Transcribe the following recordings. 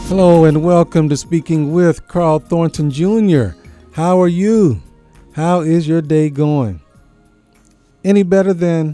Hello and welcome to Speaking with Carl Thornton Jr. How are you? How is your day going? Any better than,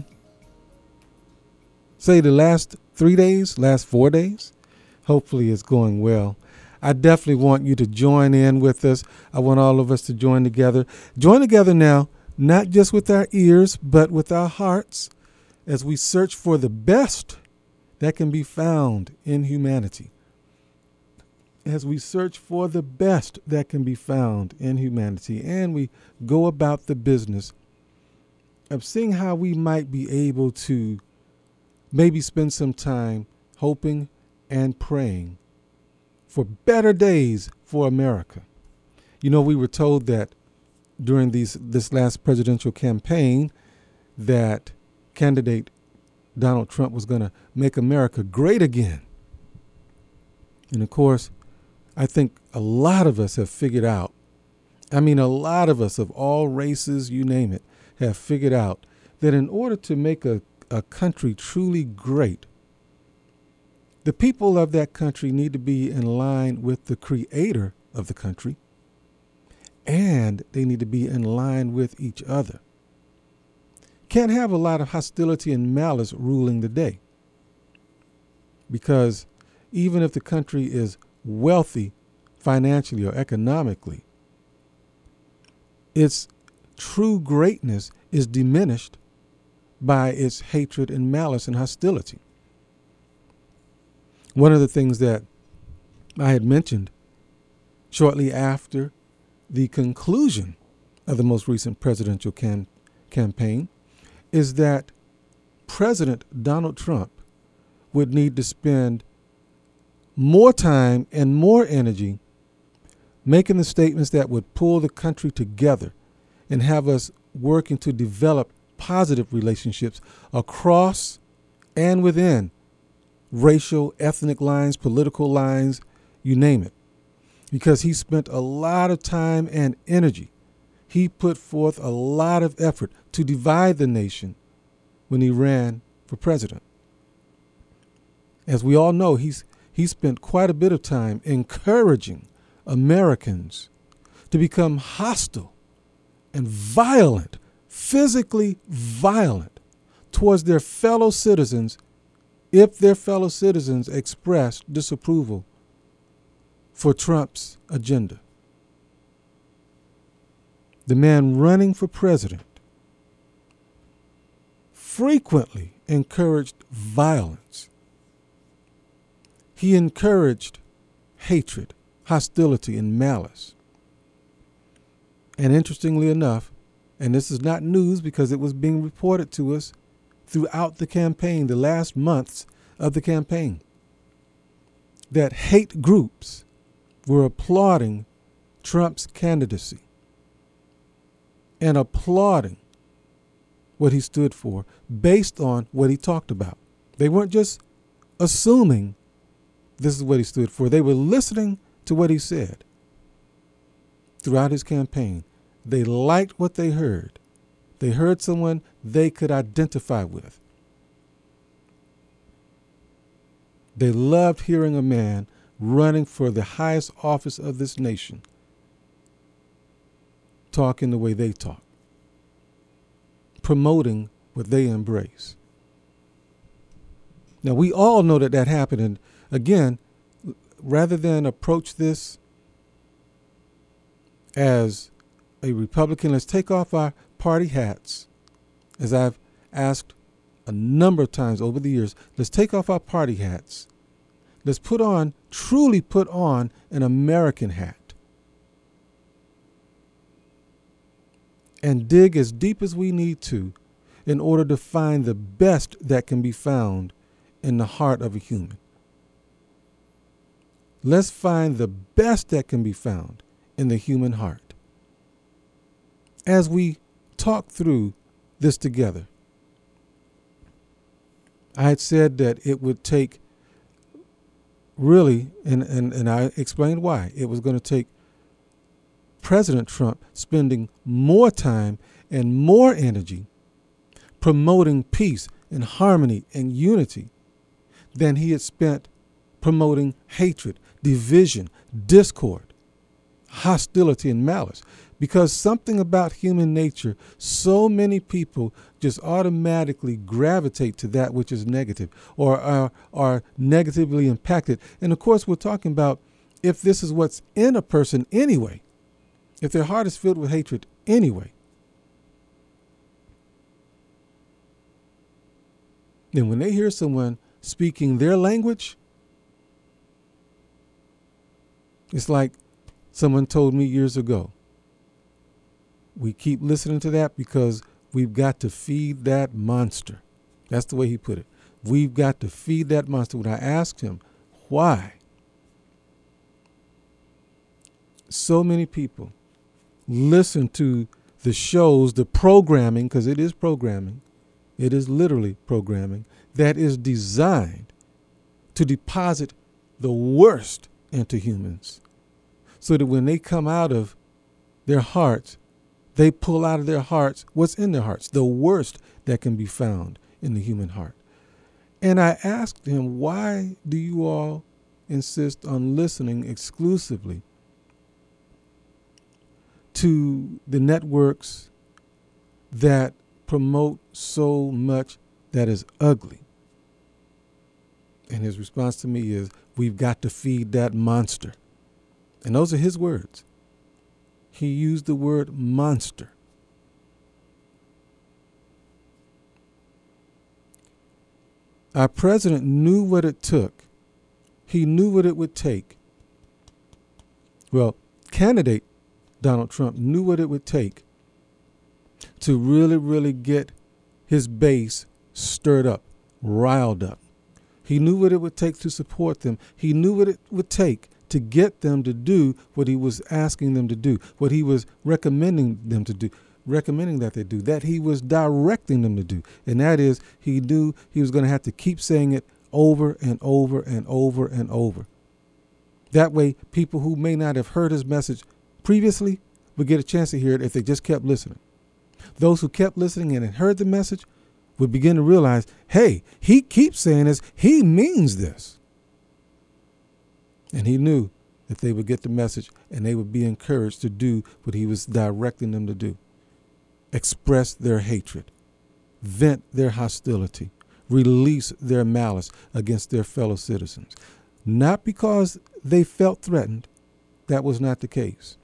say, the last 3 days, last 4 days? Hopefully it's going well. I definitely want you to join in with us. I want all of us to join together. Join together now, not just with our ears, but with our hearts as we search for the best that can be found in humanity. As we search for the best that can be found in humanity, and we go about the business of seeing how we might be able to maybe spend some time hoping and praying for better days for America. You know, we were told that during this last presidential campaign that candidate Donald Trump was going to make America great again. And of course, I think a lot of us have figured out, a lot of us of all races, you name it, have figured out that in order to make a country truly great, the people of that country need to be in line with the creator of the country, and they need to be in line with each other. Can't have a lot of hostility and malice ruling the day, because even if the country is wealthy financially or economically, its true greatness is diminished by its hatred and malice and hostility. One of the things that I had mentioned shortly after the conclusion of the most recent presidential campaign is that President Donald Trump would need to spend more time and more energy making the statements that would pull the country together and have us working to develop positive relationships across and within racial, ethnic lines, political lines, you name it. Because he spent a lot of time and energy. He put forth a lot of effort to divide the nation when he ran for president. As we all know, he spent quite a bit of time encouraging Americans to become hostile and violent, physically violent towards their fellow citizens if their fellow citizens expressed disapproval for Trump's agenda. The man running for president frequently encouraged violence. He encouraged hatred, hostility, and malice. And interestingly enough, and this is not news because it was being reported to us throughout the campaign, the last months of the campaign, that hate groups were applauding Trump's candidacy and applauding what he stood for based on what he talked about. They weren't just assuming this is what he stood for. They were listening to what he said throughout his campaign. They liked what they heard. They heard someone they could identify with. They loved hearing a man running for the highest office of this nation talking the way they talk, promoting what they embrace. Now, we all know that happened. And again, rather than approach this as a Republican, let's take off our party hats. As I've asked a number of times over the years, let's take off our party hats. Let's truly put on an American hat and dig as deep as we need to in order to find the best that can be found in the heart of a human. Let's find the best that can be found in the human heart. As we talk through this together, I had said that it would take really, and I explained why, it was going to take President Trump spending more time and more energy promoting peace and harmony and unity than he had spent promoting hatred, division, discord, hostility, and malice. Because something about human nature, so many people just automatically gravitate to that which is negative or are negatively impacted. And of course, we're talking about if this is what's in a person anyway, if their heart is filled with hatred anyway, then when they hear someone speaking their language, it's like someone told me years ago, we keep listening to that because we've got to feed that monster. That's the way he put it. We've got to feed that monster. When I asked him why so many people listen to the shows, the programming, because it is programming, it is literally programming, that is designed to deposit the worst into humans so that when they come out of their hearts, they pull out of their hearts what's in their hearts, the worst that can be found in the human heart. And I asked him, why do you all insist on listening exclusively to the networks that promote so much that is ugly? And his response to me is, we've got to feed that monster. And those are his words. He used the word monster. Our president knew what it took. He knew what it would take. Well, candidate Donald Trump knew what it would take to really, really get his base stirred up, riled up. He knew what it would take to support them. He knew what it would take to get them to do what he was asking them to do, what he was recommending them to do, recommending that they do, that he was directing them to do. And that is, he knew he was going to have to keep saying it over and over and over and over. That way, people who may not have heard his message previously would get a chance to hear it if they just kept listening. Those who kept listening and had heard the message would begin to realize, hey, he keeps saying this, he means this. And he knew that they would get the message and they would be encouraged to do what he was directing them to do. Express their hatred, vent their hostility, release their malice against their fellow citizens. Not because they felt threatened. That was not the case.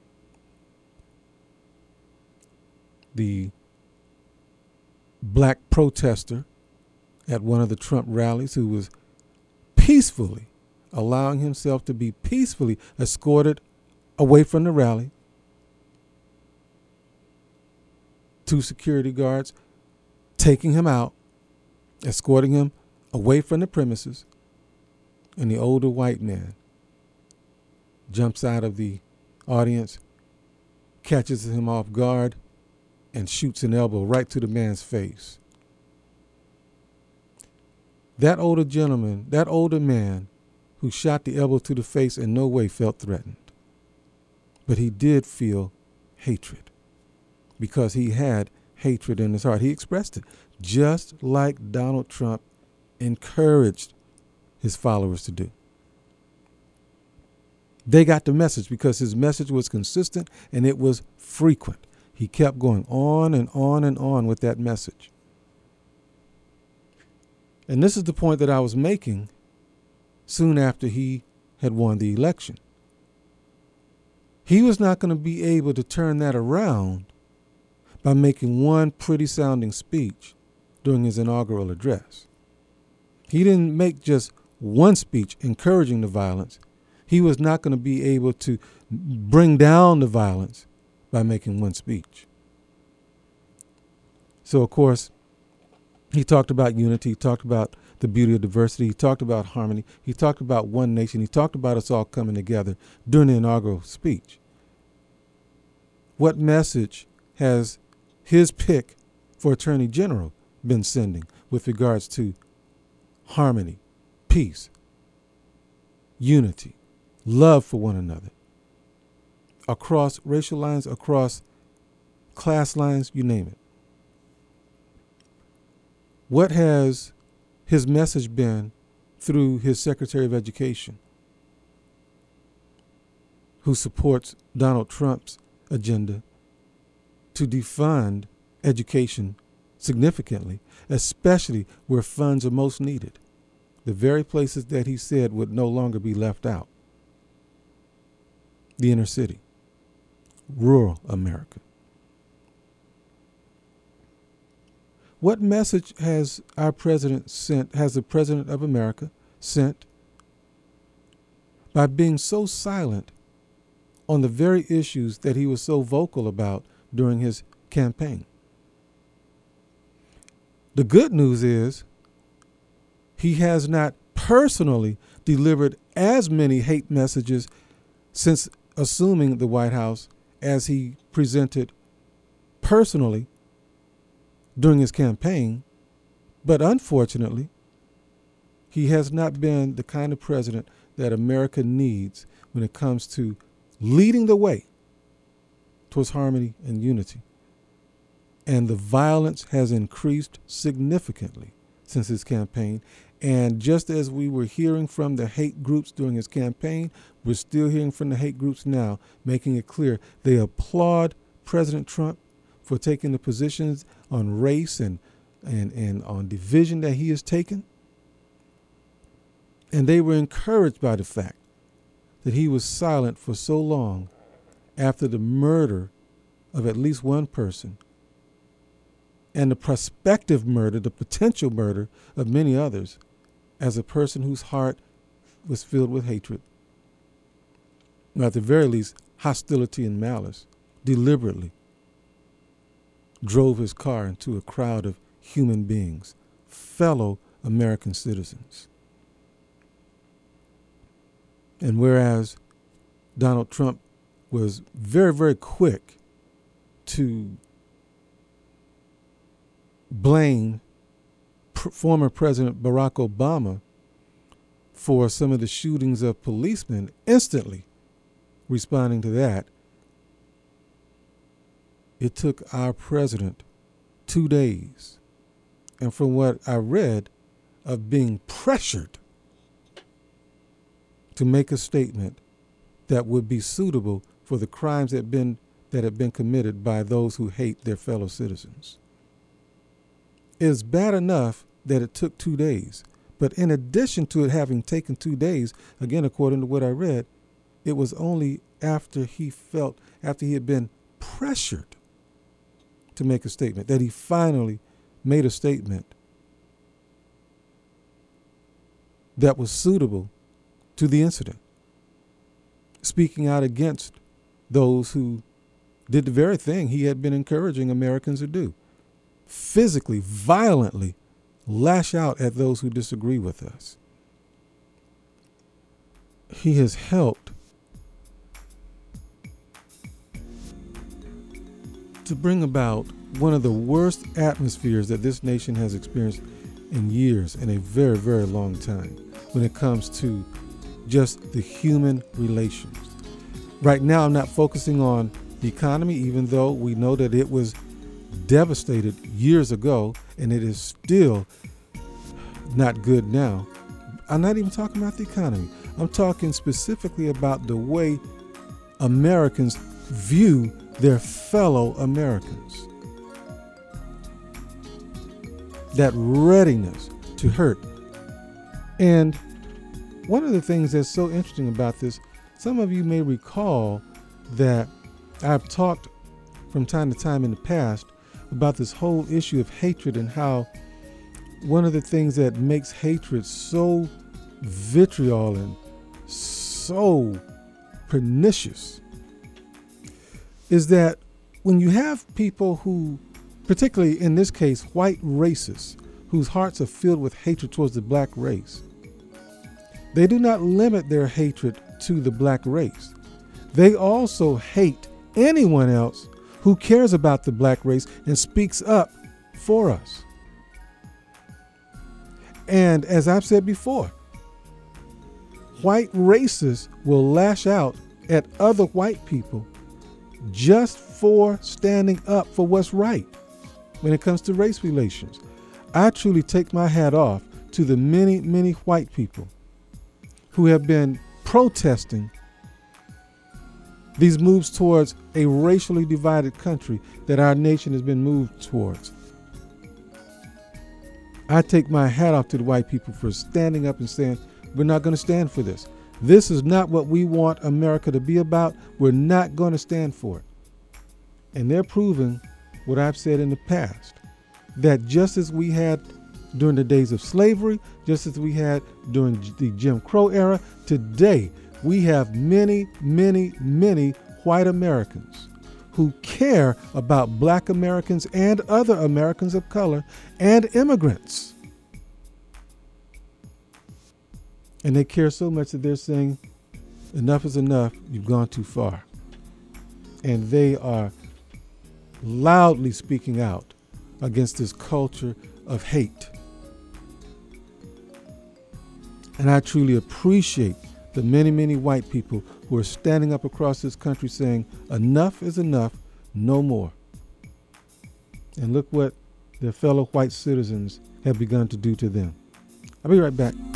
The black protester at one of the Trump rallies who was peacefully allowing himself to be peacefully escorted away from the rally. 2 security guards taking him out, escorting him away from the premises, and the older white man jumps out of the audience, catches him off guard, and shoots an elbow right to the man's face. That older gentleman, that older man who shot the elbow to the face in no way felt threatened. But he did feel hatred because he had hatred in his heart. He expressed it just like Donald Trump encouraged his followers to do. They got the message because his message was consistent and it was frequent. He kept going on and on and on with that message. And this is the point that I was making soon after he had won the election. He was not going to be able to turn that around by making one pretty sounding speech during his inaugural address. He didn't make just one speech encouraging the violence. He was not going to be able to bring down the violence by making one speech. So, of course, he talked about unity. He talked about the beauty of diversity. He talked about harmony. He talked about one nation. He talked about us all coming together during the inaugural speech. What message has his pick for Attorney General been sending with regards to harmony, peace, unity, love for one another, across racial lines, across class lines, you name it? What has his message been through his Secretary of Education, who supports Donald Trump's agenda to defund education significantly, especially where funds are most needed, the very places that he said would no longer be left out: the inner city, rural America. What message has our president sent, has the president of America sent by being so silent on the very issues that he was so vocal about during his campaign? The good news is he has not personally delivered as many hate messages since assuming the White House as he presented personally during his campaign. But unfortunately, he has not been the kind of president that America needs when it comes to leading the way towards harmony and unity. And the violence has increased significantly since his campaign. And just as we were hearing from the hate groups during his campaign, we're still hearing from the hate groups now, making it clear they applaud President Trump for taking the positions on race and on division that he has taken. And they were encouraged by the fact that he was silent for so long after the murder of at least one person and the prospective murder, the potential murder of many others, as a person whose heart was filled with hatred, or at the very least hostility and malice, deliberately drove his car into a crowd of human beings, fellow American citizens. And whereas Donald Trump was very, very quick to blame former President Barack Obama for some of the shootings of policemen, instantly responding to that, it took our president 2 days, and from what I read, of being pressured to make a statement that would be suitable for the crimes that have been committed by those who hate their fellow citizens. It is bad enough that it took 2 days, but in addition to it having taken 2 days, again, according to what I read, it was only after he had been pressured to make a statement that he finally made a statement that was suitable to the incident, speaking out against those who did the very thing he had been encouraging Americans to do: physically, violently lash out at those who disagree with us. He has helped to bring about one of the worst atmospheres that this nation has experienced in years, in a very, very long time, when it comes to just the human relations. Right now, I'm not focusing on the economy, even though we know that it was devastated years ago and it is still not good now. I'm not even talking about the economy. I'm talking specifically about the way Americans view their fellow Americans. That readiness to hurt. And one of the things that's so interesting about this, some of you may recall that I've talked from time to time in the past about this whole issue of hatred, and how one of the things that makes hatred so vitriol and so pernicious is that when you have people who, particularly in this case, white racists, whose hearts are filled with hatred towards the black race, they do not limit their hatred to the black race. They also hate anyone else who cares about the black race and speaks up for us. And as I've said before, white racists will lash out at other white people just for standing up for what's right when it comes to race relations. I truly take my hat off to the many, many white people who have been protesting these moves towards a racially divided country that our nation has been moved towards. I take my hat off to the white people for standing up and saying, we're not going to stand for this. This is not what we want America to be about. We're not going to stand for it. And they're proving what I've said in the past, that just as we had during the days of slavery, just as we had during the Jim Crow era, today we have many, many, many white Americans who care about black Americans and other Americans of color and immigrants. And they care so much that they're saying, enough is enough, you've gone too far. And they are loudly speaking out against this culture of hate. And I truly appreciate the many, many white people who are standing up across this country saying, enough is enough, no more. And look what their fellow white citizens have begun to do to them. I'll be right back.